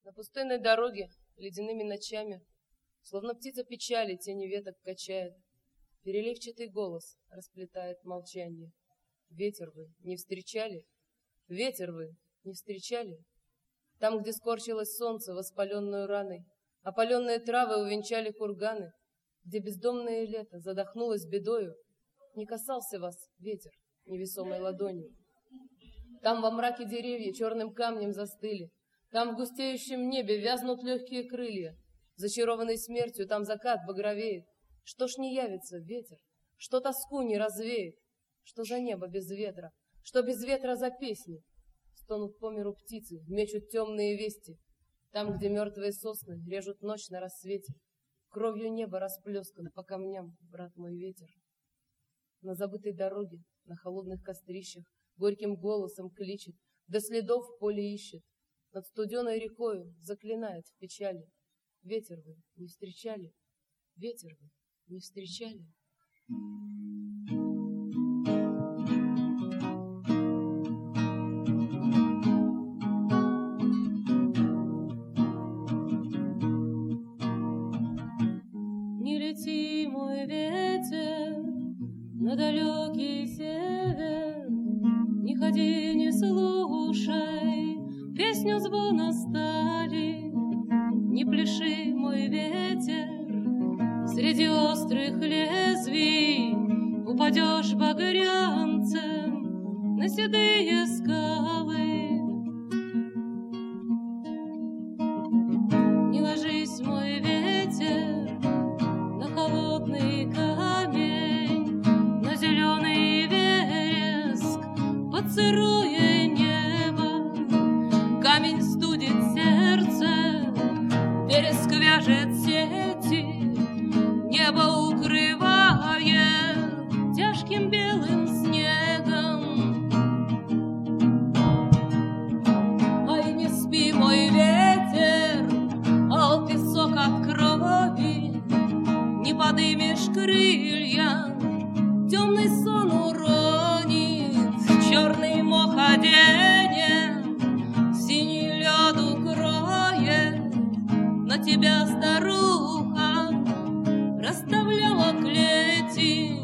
На пустынной дороге, ледяными ночами, словно птица печали, тени веток качает. Переливчатый голос расплетает молчание. Ветер вы не встречали? Ветер вы не встречали? Там, где скорчилось солнце, воспаленную раной, опаленные травы увенчали курганы, где бездомное лето задохнулось бедою, не касался вас ветер невесомой ладонью. Там во мраке деревья черным камнем застыли, там в густеющем небе вязнут легкие крылья. Зачарованный смертью там закат багровеет. Что ж не явится ветер, что тоску не развеет, что за небо без ветра, что без ветра за песни. Стонут по миру птицы, мечут темные вести. Там, где мертвые сосны режут ночь на рассвете, кровью небо расплескан по камням, брат мой, ветер. На забытой дороге, на холодных кострищах горьким голосом кличет, до следов в поле ищет. Над студеной рекою заклинает в печали. Ветер вы не встречали? Ветер вы не встречали? Не лети, мой ветер, на далекий север, не ходи, не слушай песню звона стали, не пляши, мой ветер, среди острых лезвий упадешь багрянцем на седые скалы. Не ложись, мой ветер, на холодный камень, на зеленый вереск под сырое небо. Камень студит сердце, вереск вяжет сети, небо укрывает тяжким белым снегом. Ай, не спи, мой ветер, ал песок от крови, не подымешь крылья, темный сон уронит, черный мох оденет, синий лед укроет, на тебя старуха расставляла клети.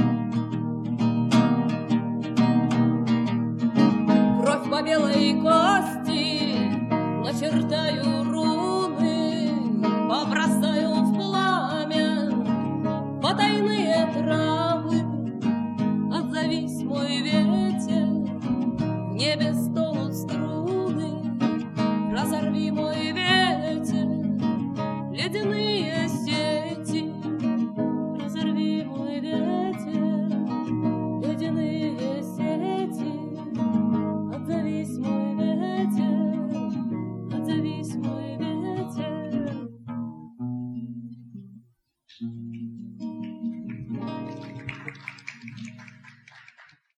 Кровь по белой кости, начертаю руны, побросаю в пламя потайные травы. Отзовись, мой ветер, в небе стонут струны, разорви, мой ветер, ледяные сети. Разорви, мой ветер, ледяные сети. Отзовись, мой ветер, отзовись, мой ветер.